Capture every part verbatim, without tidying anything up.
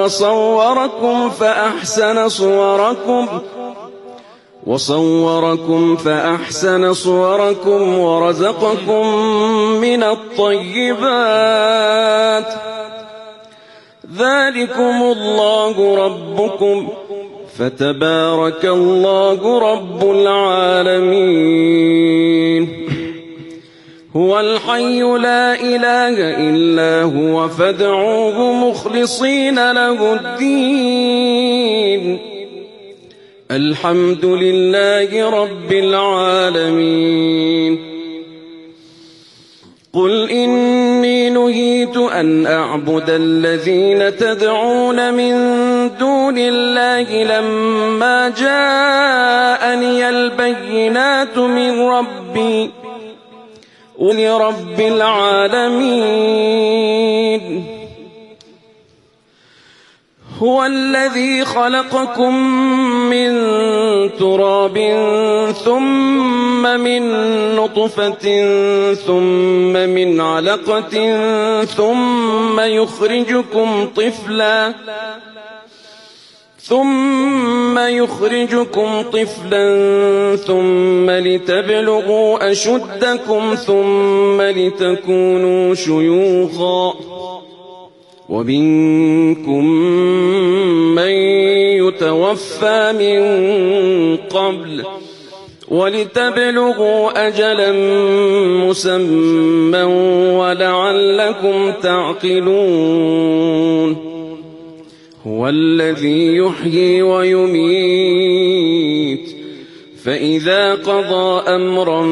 وصوركم فأحسن صوركم وصوركم فأحسن صوركم ورزقكم من الطيبات ذلكم الله ربكم فتبارك الله رب العالمين هو الحي لا إله إلا هو فادعوه مخلصين له الدين الحمد لله رب العالمين قل إني نهيت أن أعبد الذين تدعون من دون الله لما جاءني البينات من ربي ولرب العالمين هو الذي خلقكم من تراب ثم من نطفة ثم من علقة ثم يخرجكم طفلا ثم يخرجكم طفلا ثم لتبلغوا أشدكم ثم لتكونوا شيوخا ومنكم من يتوفى من قبل ولتبلغوا أجلا مسمى ولعلكم تعقلون هو الذي يحيي ويميت فإذا قضى أمرا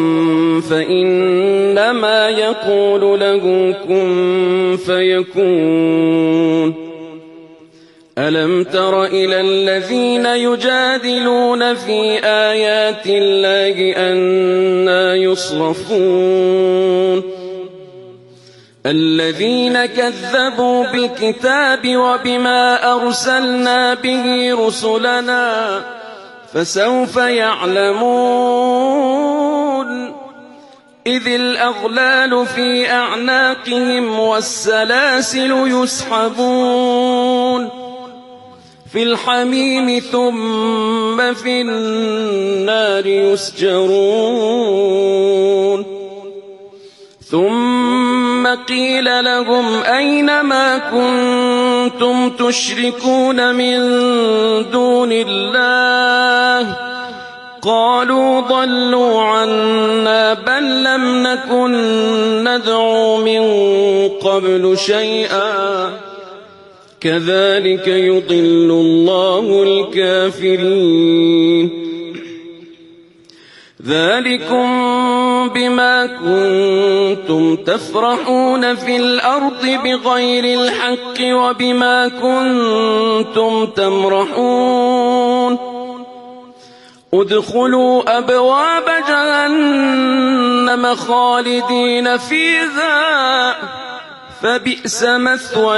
فإنما يقول له كن فيكون ألم تر إلى الذين يجادلون في آيات الله أنى يصرفون الذين كذبوا بالكتاب وبما أرسلنا به رسلنا فسوف يعلمون إذ الأغلال في أعناقهم والسلاسل يسحبون في الحميم ثم في النار يسجرون ثم قيل لهم أين ما كنتم تشركون من دون الله قالوا ضلوا عنا بل لم نكن ندعو من قبل شيئا كذلك يضل الله الكافرين ذلكم بما كنتم تفرحون في الأرض بغير الحق وبما كنتم تمرحون ادخلوا أبواب جهنم خالدين فيها فبئس مثوى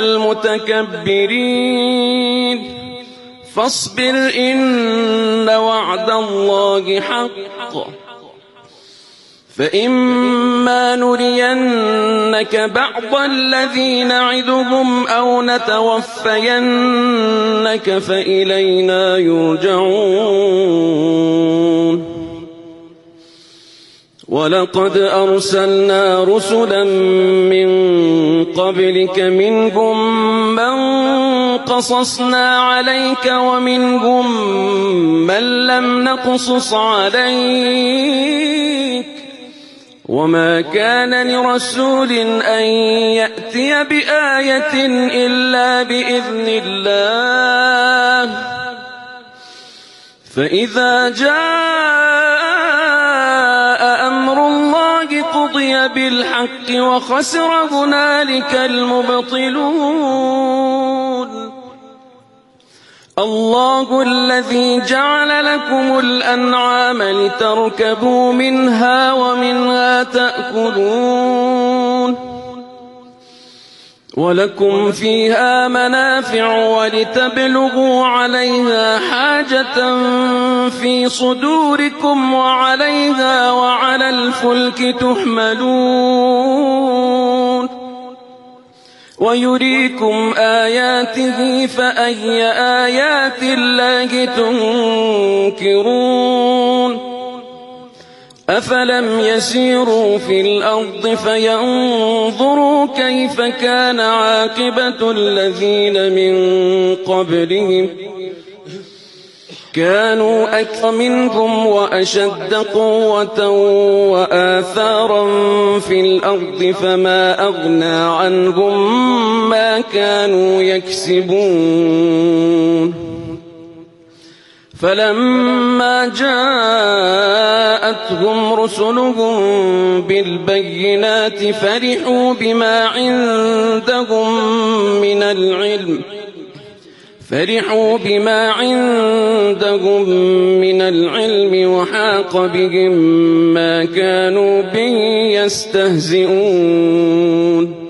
المتكبرين فاصبر إن وعد الله حق فإما نرينك بعض الذي نعدهم أو نتوفينك فإلينا يرجعون ولقد أرسلنا رسلا من قبلك منهم من قصصنا عليك ومنهم من لم نقصص عليك وما كان لرسول أن يأتي بآية إلا بإذن الله فإذا جاء أمر الله قضي بالحق وخسر هنالك المبطلون الله الذي جعل لكم الأنعام لتركبوا منها ومنها تأكلون ولكم فيها منافع ولتبلغوا عليها حاجة في صدوركم وعليها وعلى الفلك تحملون ويريكم آياته فأي آيات الله تنكرون أفلم يسيروا في الأرض فينظروا كيف كان عاقبة الذين من قبلهم كانوا أكثر منهم وأشد قوة وآثارا في الأرض فما أغنى عنهم ما كانوا يكسبون فلما جاءتهم رسلهم بالبينات فرحوا بما عندهم من العلم فرحوا بما عندهم من العلم وحاق بهم ما كانوا به يستهزئون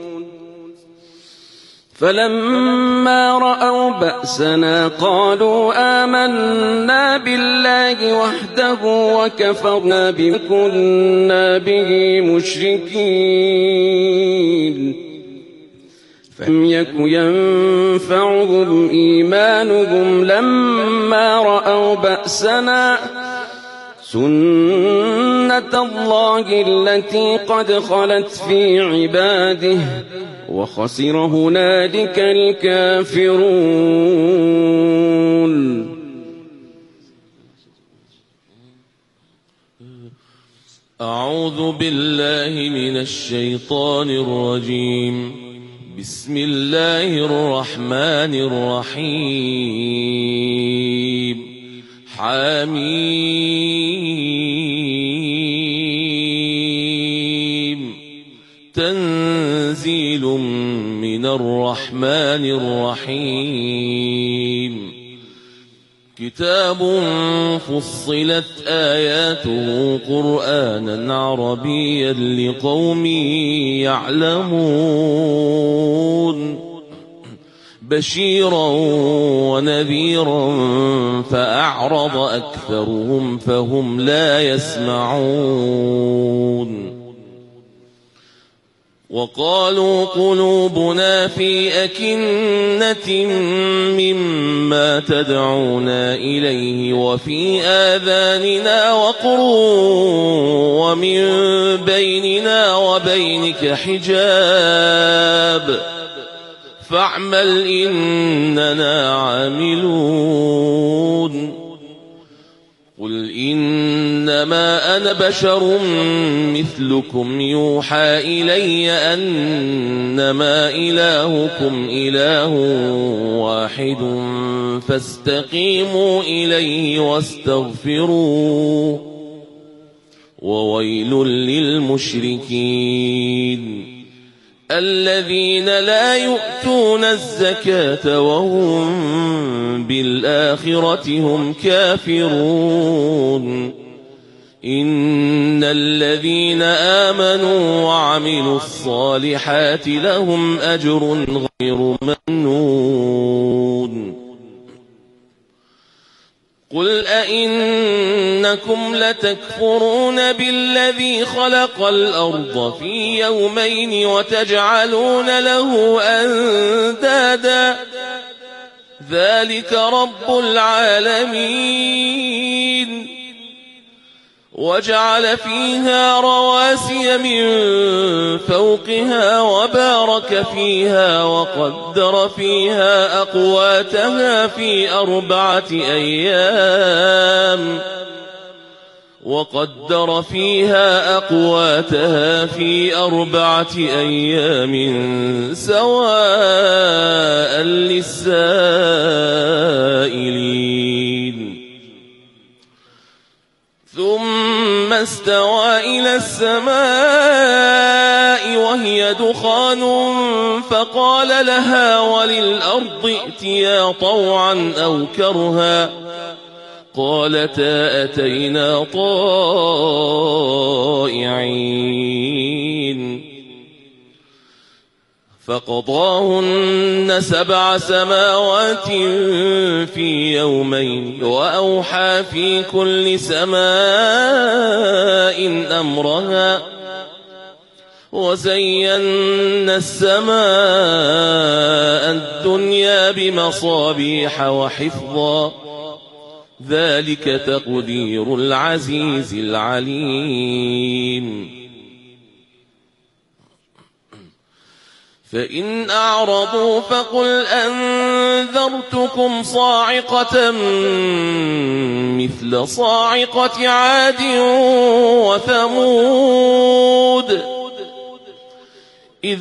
فلما رأوا بأسنا قالوا آمنا بالله وحده وكفرنا بما كنا به مشركين فلم يك ينفعهم إيمانهم لما رأوا بأسنا سنة الله التي قد خلت في عباده وخسر هنالك الكافرون. أعوذ بالله من الشيطان الرجيم. بسم الله الرحمن الرحيم. حميم. تنزيل من الرحمن الرحيم. كتاب فصلت آياته قرآنا عربيا لقوم يعلمون بشيرا ونذيرا فأعرض أكثرهم فهم لا يسمعون وقالوا قلوبنا في أكنة مما تدعونا إليه وفي آذاننا وقر ومن بيننا وبينك حجاب فاعمل إننا عاملون. قل إنما أنا بشر مثلكم يوحى إلي أنما إلهكم إله واحد فاستقيموا إليه واستغفروه وويل للمشركين الذين لا يؤتون الزكاة وهم بالآخرة هم كافرون. إن الذين آمنوا وعملوا الصالحات لهم أجر غير ممنون. قل أئنكم لتكفرون بالذي خلق الأرض في يومين وتجعلون له أندادا ذلك رب العالمين وجعل فيها رواسي من فوقها وبارك فيها وقدر فيها أقواتها في أربعة أيام وقدر فيها أقواتها في أربعة أيام سواء للسائلين. ثم استوى إلى السماء وهي دخان فقال لها وللأرض ائتيا طوعا أو كرها قالتا أتينا طائعين فقضاهن سبع سماوات في يومين وأوحى في كل سماء أمرها وزينا السماء الدنيا بمصابيح وحفظا ذلك تقدير العزيز العليم فإن أعرضوا فقل أنذرتكم صاعقة مثل صاعقة عاد وثمود إذ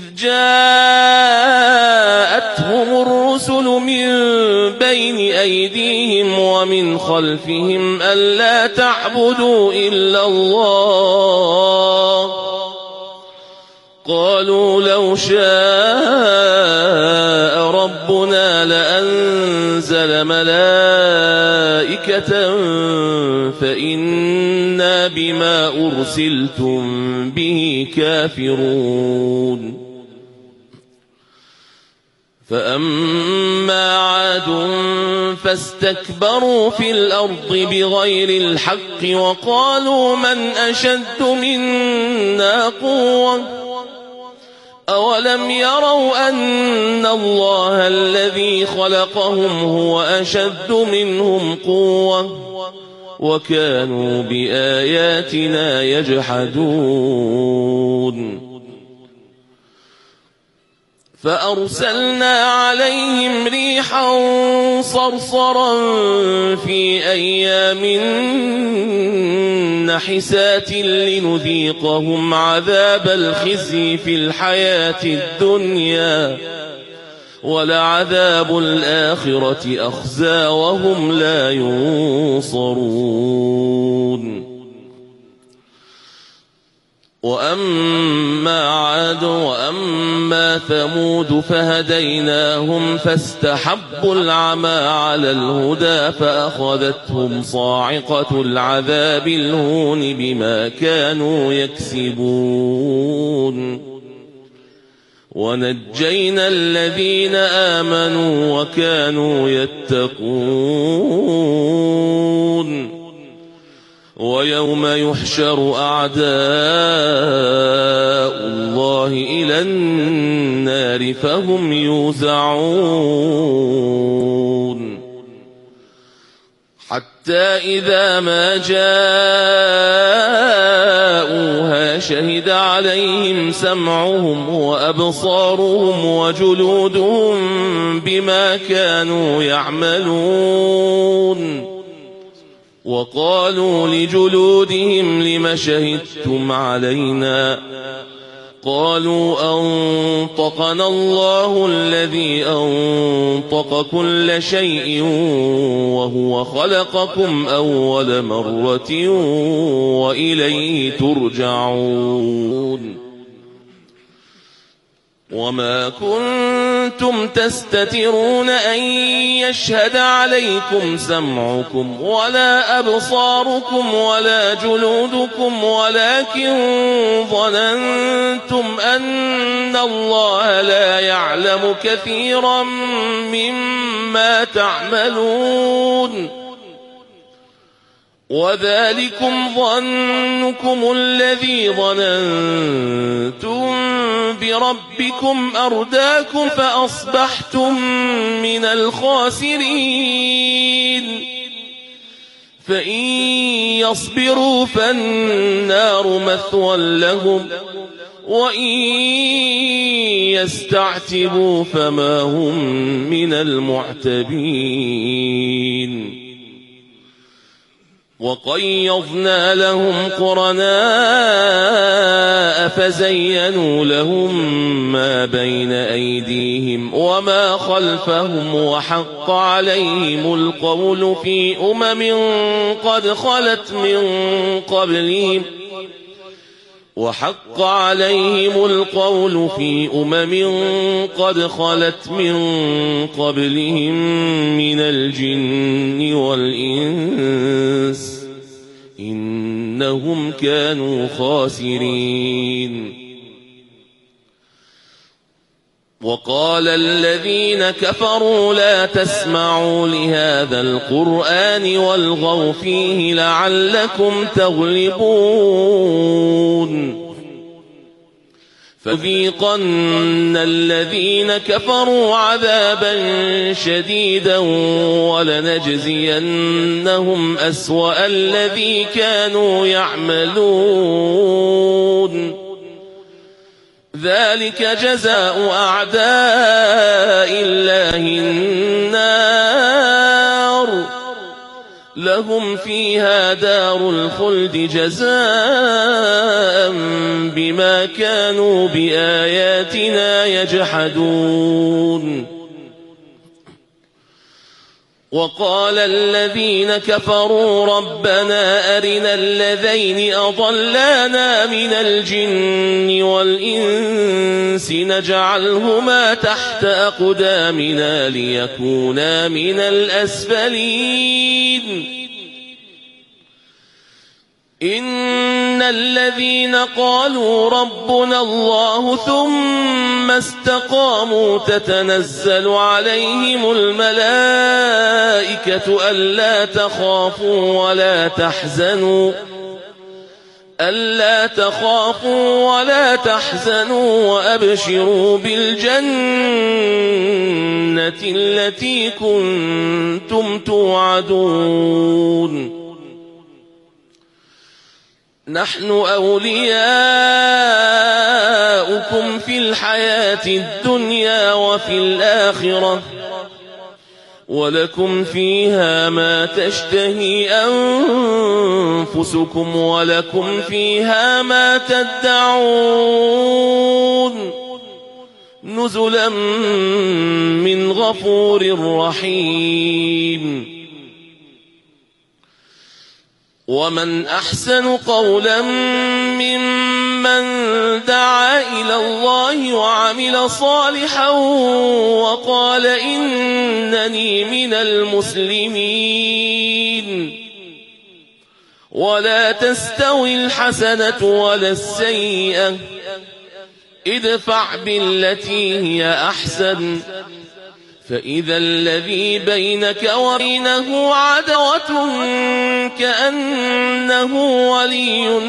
جاءتهم الرسل من بين أيديهم ومن خلفهم ألا تعبدوا إلا الله قالوا لو شاء ربنا لأنزل ملائكة فإنا بما أرسلتم به كافرون فأما عاد فاستكبروا في الأرض بغير الحق وقالوا من أشد منا قوة أولم يروا أن الله الذي خلقهم هو أشد منهم قوة وكانوا بآياتنا يجحدون فأرسلنا عليهم ريحا صرصرا في أيام نحسات لنذيقهم عذاب الخزي في الحياة الدنيا ولعذاب الآخرة أخزى وهم لا ينصرون وأما عاد وأما ثمود فهديناهم فاستحبوا العمى على الهدى فأخذتهم صاعقة العذاب الهون بما كانوا يكسبون ونجينا الذين آمنوا وكانوا يتقون ويوم يحشر أعداء الله إلى النار فهم يوزعون حتى إذا ما جاءوها شهد عليهم سمعهم وأبصارهم وجلودهم بما كانوا يعملون وقالوا لجلودهم لم شهدتم علينا قالوا أنطقنا الله الذي أنطق كل شيء وهو خلقكم أول مرة وإليه ترجعون وما كنتم تستترون أن يشهد عليكم سمعكم ولا أبصاركم ولا جلودكم ولكن ظننتم أن الله لا يعلم كثيرا مما تعملون وذلكم ظنكم الذي ظننتم بربكم أرداكم فأصبحتم من الخاسرين فإن يصبروا فالنار مثوى لهم وإن يستعتبوا فما هم من المعتبين وقيضنا لهم قرناء فزينوا لهم ما بين أيديهم وما خلفهم وحق عليهم القول في أمم قد خلت من قبلهم وحق عليهم القول في أمم قد خلت من قبلهم من الجن والإنس إنهم كانوا خاسرين وقال الذين كفروا لا تسمعوا لهذا القرآن والغوا فيه لعلكم تغلبون فَلَنُذِيقَنَّ الَّذِينَ كَفَرُوا عَذَابًا شَدِيدًا وَلَنَجْزِيَنَّهُمْ أَسْوَأَ الَّذِي كَانُوا يَعْمَلُونَ ذَلِكَ جَزَاءُ أَعْدَاءِ اللَّهِ النَّارُ لَهُمْ فِيهَا دَارُ الْخُلْدِ جَزَاءً بِمَا كَانُوا بِآيَاتِنَا يَجْحَدُونَ وَقَالَ الَّذِينَ كَفَرُوا رَبَّنَا أَرِنَا اللَّذَيْنِ أَضَلَّانَا مِنَ الْجِنِّ وَالْإِنسِ نَجْعَلْهُمَا تَحْتَ أَقْدَامِنَا لِيَكُونَا مِنَ الْأَسْفَلِينَ إِنَّ الَّذِينَ قَالُوا رَبُّنَا اللَّهُ ثُمَّ اسْتَقَامُوا تَتَنَزَّلُ عَلَيْهِمُ الْمَلَائِكَةُ أَلَّا تَخَافُوا وَلَا تَحْزَنُوا أَلَّا تَخَافُوا وَلَا تَحْزَنُوا وَأَبْشِرُوا بِالْجَنَّةِ الَّتِي كُنتُمْ تُوعَدُونَ نحن أولياؤكم في الحياة الدنيا وفي الآخرة ولكم فيها ما تشتهي أنفسكم ولكم فيها ما تدعون نزلا من غفور رحيم ومن أحسن قولا ممن دعا إلى الله وعمل صالحا وقال إنني من المسلمين ولا تستوي الحسنة ولا السيئة ادفع بالتي هي أحسن فإذا الذي بينك وبينه عداوة كأنه ولي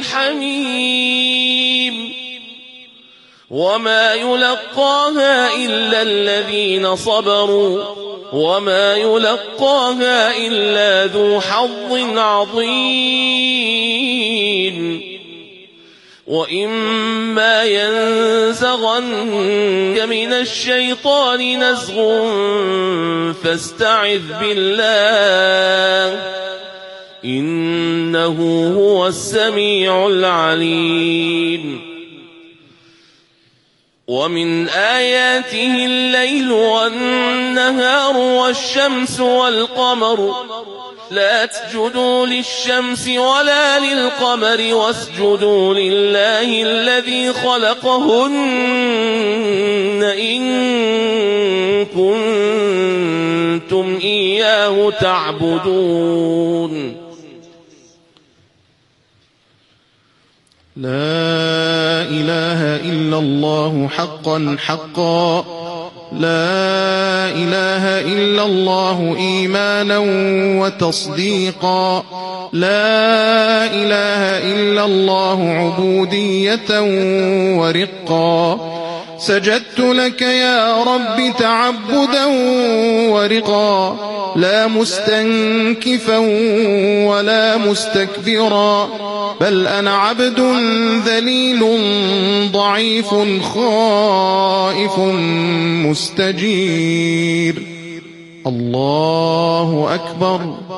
حميم وما يلقاها إلا الذين صبروا وما يلقاها إلا ذو حظ عظيم وإما ينزغنك من الشيطان نزغ فاستعذ بالله إنه هو السميع العليم ومن آياته الليل والنهار والشمس والقمر لا تسجدوا للشمس ولا للقمر واسجدوا لله الذي خلقهن إن كنتم إياه تعبدون لا إله إلا الله حقا حقا لا إله إلا الله إيمانا وتصديقا لا إله إلا الله عبودية ورقا سجدت لك يا رب تعبدا ورقا لا مستنكفا ولا مستكبرا بل أنا عبد ذليل ضعيف خائف مستجير الله أكبر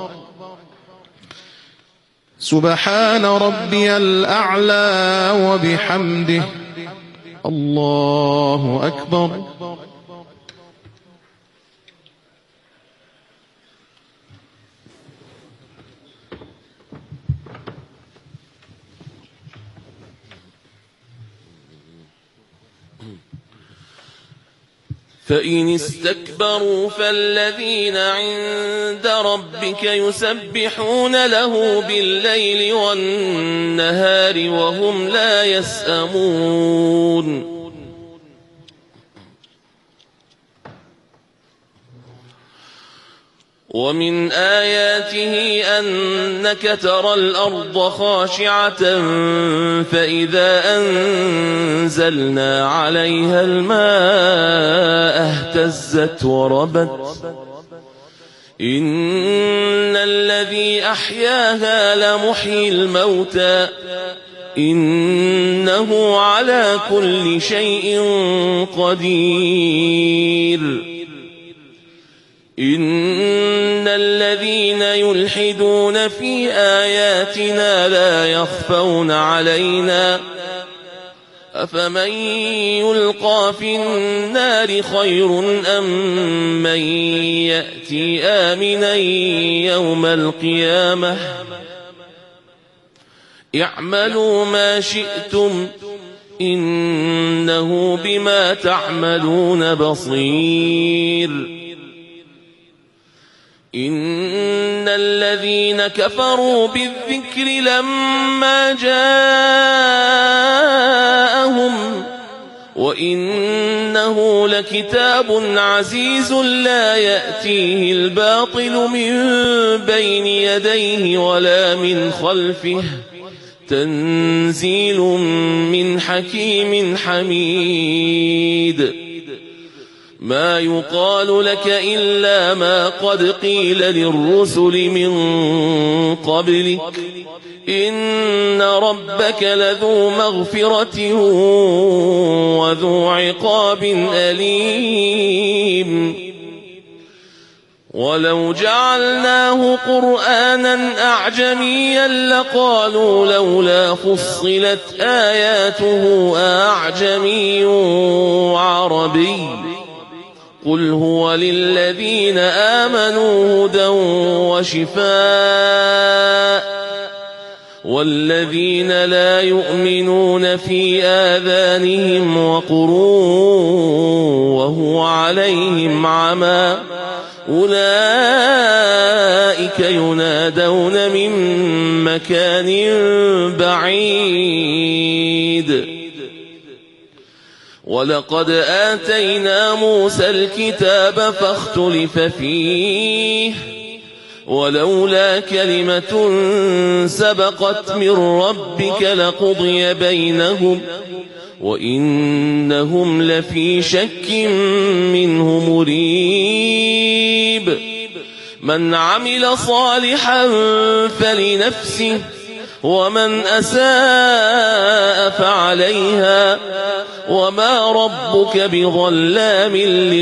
سبحان ربي الأعلى وبحمده الله أكبر فإن استكبروا فالذين عند ربك يسبحون له بالليل والنهار وهم لا يسأمون ومن آياته أنك ترى الأرض خاشعة فإذا أنزلنا عليها الماء اهتزت وربت إن الذي أحياها لمحيي الموتى إنه على كل شيء قدير إن الذين يلحدون في آياتنا لا يخفون علينا أفمن يلقى في النار خير أم من يأتي آمنا يوم القيامة اعملوا ما شئتم إنه بما تعملون بصير إن الذين كفروا بالذكر لما جاءهم وإنه لكتاب عزيز لا يأتيه الباطل من بين يديه ولا من خلفه تنزيل من حكيم حميد ما يقال لك إلا ما قد قيل للرسل من قبلك إن ربك لذو مغفرة وذو عقاب أليم ولو جعلناه قرآنا أعجميا لقالوا لولا فصلت آياته أعجمي وعربي قل هو للذين آمنوا هدى وشفاء والذين لا يؤمنون في آذانهم وقر وهو عليهم عمى أولئك ينادون من مكان بعيد ولقد آتينا موسى الكتاب فاختلف فيه ولولا كلمة سبقت من ربك لقضي بينهم وإنهم لفي شك منه مريب من عمل صالحا فلنفسه ومن أساء فعليها وما ربك بظلام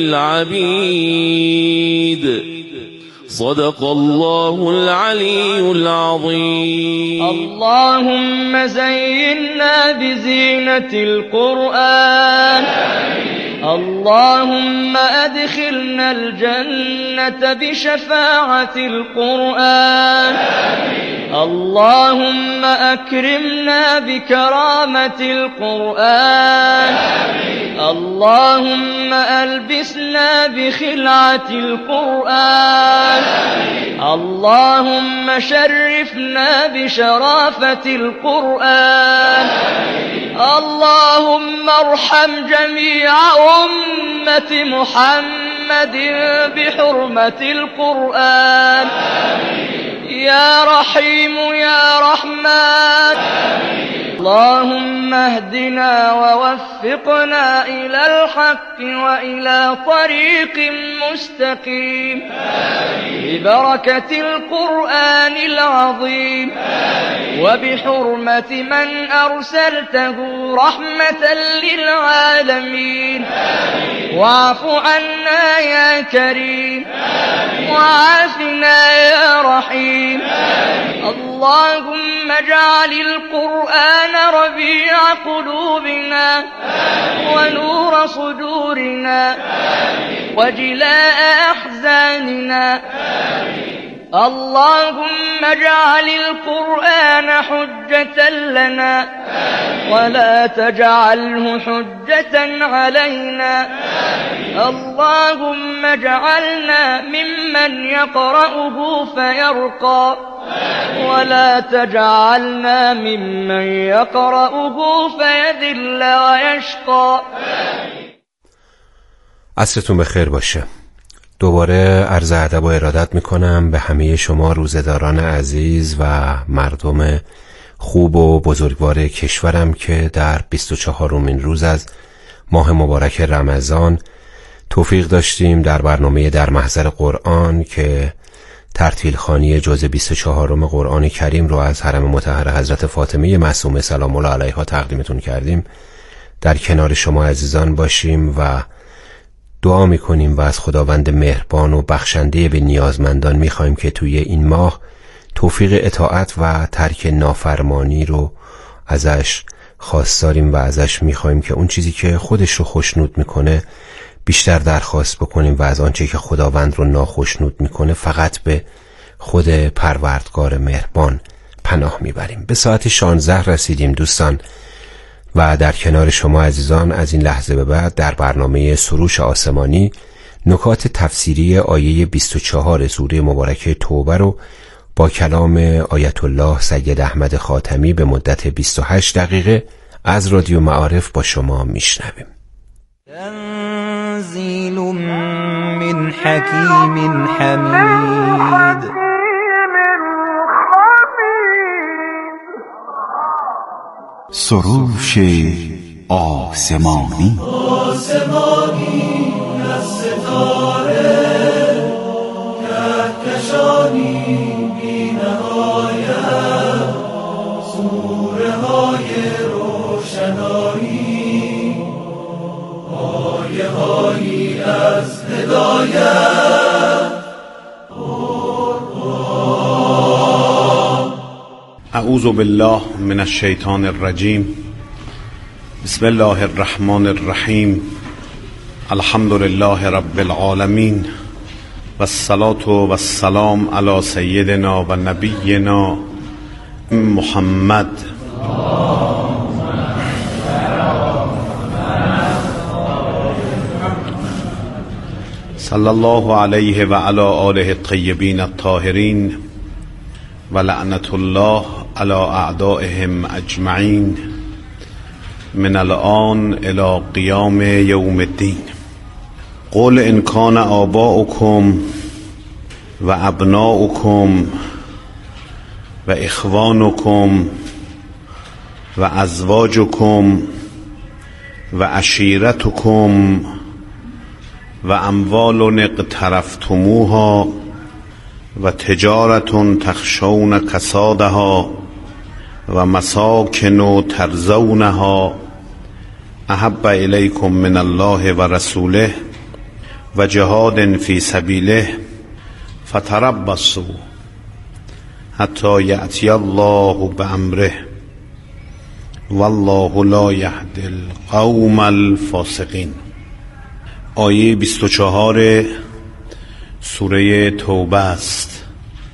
للعبيد صدق الله العلي العظيم. اللهم زينا بزينة القرآن اللهم أدخلنا الجنة بشفاعة القرآن اللهم أكرمنا بكرامة القرآن اللهم ألبسنا بخلعة القرآن اللهم شرفنا بشرافة القرآن اللهم ارحم جميع أمة محمد بحرمة القرآن يا رحيم يا رحمن اللهم اهدنا ووفقنا إلى الحق وإلى طريق مستقيم ببركة القرآن العظيم وبحرمة من أرسلته رحمة للعالمين واعف عنا يا كريم وعافنا يا رحيم اللهم اجعل القرآن ربيع قلوبنا ونور صدورنا وجلاء أحزاننا اللهم اجعل القرآن حجة لنا ولا تجعله حجة علينا اللهم اجعلنا ممن يقرأه فيرقى ولا تجعلنا ممن يقرأه فيذل ويشقى. عصرتون بخیر باشه. دوباره عرض ادب و ارادت میکنم به همه شما روزه‌داران عزیز و مردم خوب و بزرگوار کشورم که در بیست و چهارمین روز از ماه مبارک رمضان توفیق داشتیم در برنامه در محضر قرآن که ترتیل خوانی جزء بیست و چهارم قرآن کریم رو از حرم مطهر حضرت فاطمه معصومه سلام الله علیها تقدیمتون کردیم، در کنار شما عزیزان باشیم و دعا میکنیم و از خداوند مهربان و بخشنده به نیازمندان میخوایم که توی این ماه توفیق اطاعت و ترک نافرمانی رو ازش خواستاریم و ازش میخوایم که اون چیزی که خودش رو خوشنود میکنه بیشتر درخواست بکنیم و از آنچه که خداوند رو ناخوشنود میکنه فقط به خود پروردگار مهربان پناه میبریم. به ساعت شانزده رسیدیم دوستان و در کنار شما عزیزان از این لحظه به بعد در برنامه سروش آسمانی نکات تفسیری آیه بیست و چهار سوره مبارکه توبه رو با کلام آیت الله سید احمد خاتمی به مدت بیست و هشت دقیقه از رادیو معارف با شما میشنویم. تنزیل من حکیم حمید. سروش آسمانی آسمانی از ستاره کهکشانی بی نهایت سوره های روشنایی آیه هایی از هدایت. اعوذ بالله من الشیطان الرجیم. بسم الله الرحمن الرحیم. الحمد لله رب العالمین و الصلاة و السلام علی سیدنا و نبینا محمد. صلی الله علیه و علی آله الطیبین الطاهرین و لعنت الله علی اعدائهم اجمعین من الان الی قیام یوم الدین. قل ان کان آباؤکم و ابناؤکم و اخوانکم و ازواجکم و عشیرتکم و اموال اقترفتموها و تجارت تخشون کسادها و مساکن ترضونها احب الیکم من الله و رسوله و جهاد فی سبیله فتربصوا حتی یأتی الله بامره والله لا یهدی القوم الفاسقین. آیه بیست و چهار سوره توبه است.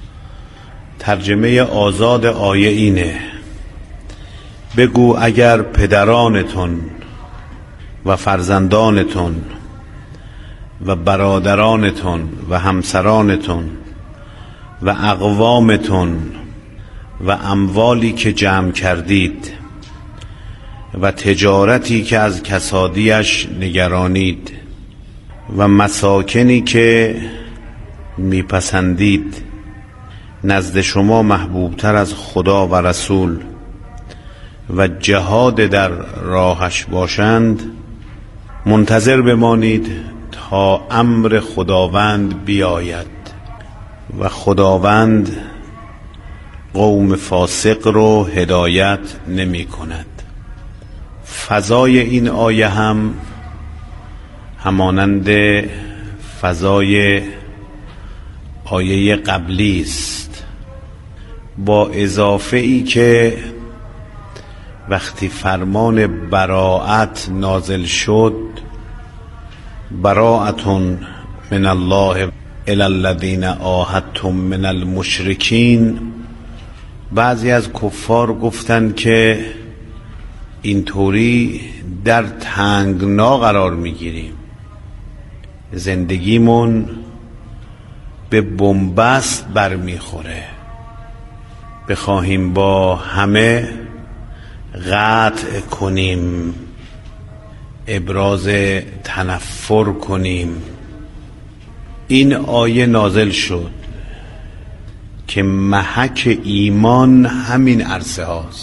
ترجمه آزاد آیه اینه: بگو اگر پدرانتون و فرزندانتون و برادرانتون و همسرانتون و اقوامتون و اموالی که جمع کردید و تجارتی که از کسادیش نگرانید و مساکنی که میپسندید نزد شما محبوبتر از خدا و رسول و جهاد در راهش باشند، منتظر بمانید تا امر خداوند بیاید و خداوند قوم فاسق رو هدایت نمی کند. فضای این آیه هم همانند فضای آیه قبلی است، با اضافه ای که وقتی فرمان براءت نازل شد، براءتون من الله الی الذین عاهدتم من المشرکین، بعضی از کفار گفتند که اینطوری در تنگنا قرار میگیریم، زندگیمون به بنبست برمیخوره، بخواهیم با همه قطع کنیم، ابراز تنفر کنیم، این آیه نازل شد که محک ایمان همین عرصه هاست.